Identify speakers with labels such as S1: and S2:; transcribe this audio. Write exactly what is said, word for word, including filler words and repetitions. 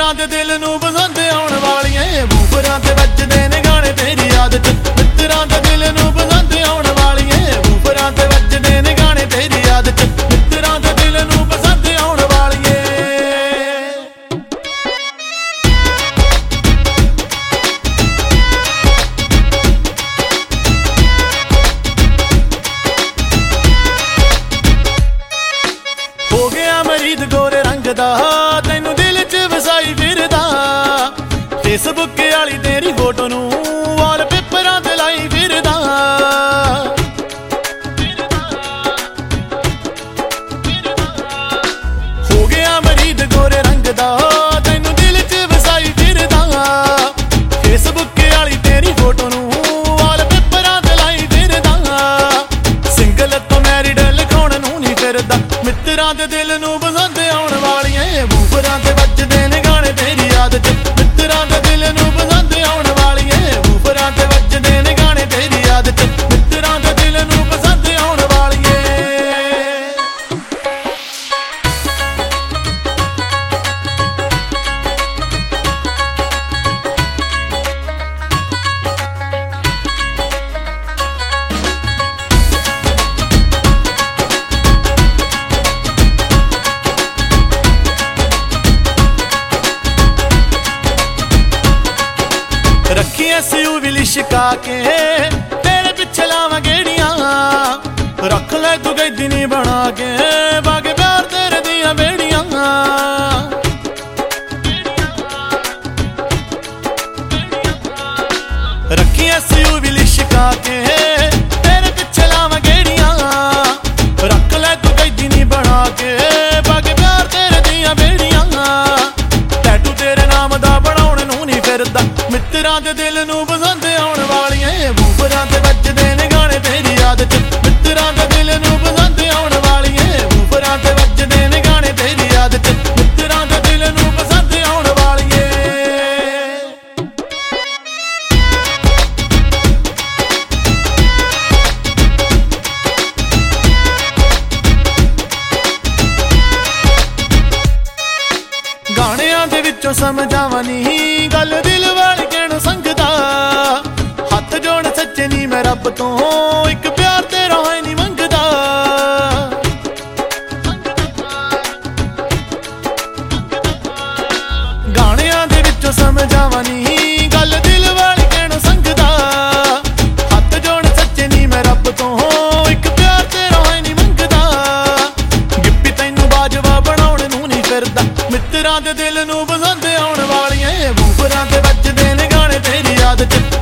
S1: ਮਿੱਤਰਾਂ ਦੇ ਦਿਲ ਨੂੰ ਪਸੰਦ ਆਉਣ ਵਾਲੀਏ ਬੂਫਰਾਂ ਤੇ ਵੱਜਦੇ ਨੇ ਗਾਣੇ ਤੇਰੀ ਯਾਦ ਚ। ਮਿੱਤਰਾਂ ਦੇ ਦਿਲ ਨੂੰ ਪਸੰਦ ਆਉਣ ਵਾਲੀਏ ਬੂਫਰਾਂ ਤੇ ਵੱਜਦੇ ਨੇ ਗਾਣੇ ਤੇਰੀ ਯਾਦ ਚ। ਮਿੱਤਰਾਂ ਦੇ ਦਿਲ ਨੂੰ ਪਸੰਦ ਆਉਣ ਵਾਲੀਏ। ਹੋ ਗਿਆ ਮਰੀਦ ਗੋਰੇ ਰੰਗ ਦਾ ਤੈਨੂੰ ਦਿਲ ਚ ਵਸਾਈ ਫਿਰਦਾ। ਫੇਸਬੁੱਕ ਵਾਲੀ ਤੇਰੀ ਫੋਟੋ ਨੂੰ ਵਾਲਪੇਪਰਾਂ ਤੇ ਲਾਈ ਫਿਰਦਾ। ਹੋ ਗਿਆ ਮਰੀਦ ਗੋਰੇ ਰੰਗ ਦਾ ਤੈਨੂੰ ਦਿਲ ਚ ਵਸਾਈ ਫਿਰਦਾ। ਫੇਸਬੁੱਕ ਵਾਲੀ ਤੇਰੀ ਫੋਟੋ ਨੂੰ ਵਾਲਪੇਪਰਾਂ ਤੇ ਲਾਈ ਫਿਰਦਾ। ਸਿੰਗਲ ਤੋਂ ਮੈਰਿਡ ਲਿਖਾਉਣ ਨੂੰ ਨਹੀਂ ਫਿਰਦਾ। ਮਿੱਤਰਾਂ ਦੇ ਦਿਲ ਨੂੰ ਪਸੰਦ ਆਉਣ ਵਾਲੀਏ ਬੂਫਰਾਂ ਤੇ ਵੱਜਦੇ ਨੇ ਗਾਣੇ ਤੇਰੀ ਯਾਦ ਚ। ਮਿੱਤਰਾਂ ਦੇ ਦਿਲ ਨੂੰ ਪਸੰਦ ਆਉਣ ਵਾਲੀਏ ਬੂਫਰਾਂ ਤੇ ਵੱਜਦੇ ਨੇ ਗਾਣੇ ਤੇਰੀ ਯਾਦ ਚ। ਮਿੱਤਰਾਂ ਦੇ ਦਿਲ ਨੂੰ ਪਸੰਦ ਆਉਣ ਵਾਲੀਏ। ਰੱਖੀ ਐਸ ਯੂ ਵੀ ਲਿਸ਼ਕਾ ਕੇ ਤੇਰੇ ਪਿੱਛੇ ਲਾਵਾਂ ਗੇੜੀਆਂ। ਰੱਖ ਲੈ ਤੂੰ ਗੈਦੀ ਨੀ ਬਣਾ ਕੇ ਬਾਗੇ ਪਿਆਰ ਤੇਰੇ ਦੀਆਂ ਬੇੜੀਆਂ। ਰੱਖੀ ਐਸ ਯੂ ਵੀ ਲਿਸ਼ਕਾ ਕੇ ਤੇਰੇ ਪਿੱਛੇ ਲਾਵਾਂ ਗੇੜੀਆਂ। ਰੱਖ ਲੈ ਤੂੰ ਗੈਦੀ ਨੀ ਬਣਾ ਕੇ ਬਾਗੇ ਪਿਆਰ ਤੇਰੇ ਦੀਆਂ ਬੇੜੀਆਂ। ਟੈਟੂ ਤੇਰੇ ਨਾਮ ਦਾ ਬਣਾਉਣ ਨੂੰ ਨਹੀਂ ਫਿਰਦਾ। ਮਿੱਤਰਾਂ ਦੇ ਦਿਲ ਨੂੰ ਪਸੰਦ ਆਉਣ ਵਾਲੀਏ ਬੂਫਰਾਂ ਤੇ ਵੱਜਦੇ ਨੇ ਗਾਣੇ ਤੇਰੀ ਯਾਦ ਚ। ਮਿੱਤਰਾਂ ਦੇ ਦਿਲ ਨੂੰ ਪਸੰਦ ਆਉਣ ਵਾਲੀਏ ਬੂਫਰਾਂ ਤੇ ਵੱਜਦੇ ਨੇ ਗਾਣੇ ਤੇਰੀ ਯਾਦ ਚ। ਮਿੱਤਰਾਂ ਦੇ ਦਿਲ ਨੂੰ ਪਸੰਦ ਆਉਣ ਵਾਲੀਏ। ਗਾਣਿਆਂ ਦੇ ਵਿੱਚੋਂ ਸਮਝਾਵਾਂ ਨੀ ਗੱਲ ਦਿਲ ਵਾਲੀ ਕਹਿਣ ਸੰਗਦਾ। ਹੱਥ ਜੋੜ ਸੱਚੇ ਨੀ ਮੈਂ ਰੱਬ ਤੋਂ ਇੱਕ ਪਿਆਰ ਤੇਰਾ ਹੈ ਨੀ ਮੰਗਦਾ। ਗਾਣਿਆਂ ਦੇ ਵਿੱਚੋਂ ਸਮਝਾਵਾਂ ਨੀ ਗੱਲ ਦਿਲ ਵਾਲੀ ਕਹਿਣ ਸੰਗਦਾ। ਹੱਥ ਜੋੜ ਸੱਚੇ ਨੀ ਮੈਂ ਰੱਬ ਤੋਂ ਇੱਕ ਪਿਆਰ ਤੇਰਾ ਹੈ ਨੀ ਮੰਗਦਾ। ਗਿੱਪੀ ਤੈਨੂੰ ਬਾਜਵਾ ਬਣਾਉਣ ਨੂੰ ਨਹੀਂ ਫਿਰਦਾ। ਮਿੱਤਰਾਂ ਦੇ ਦਿਲ ਨੂੰ ਪਸੰਦ ਆਉਣ ਵਾਲੀਏ ਬੂਫਰਾਂ ਤੇ ਵੱਜਦੇ ਨੇ ਗਾਣੇ ਤੇਰੀ ਯਾਦ ਚ।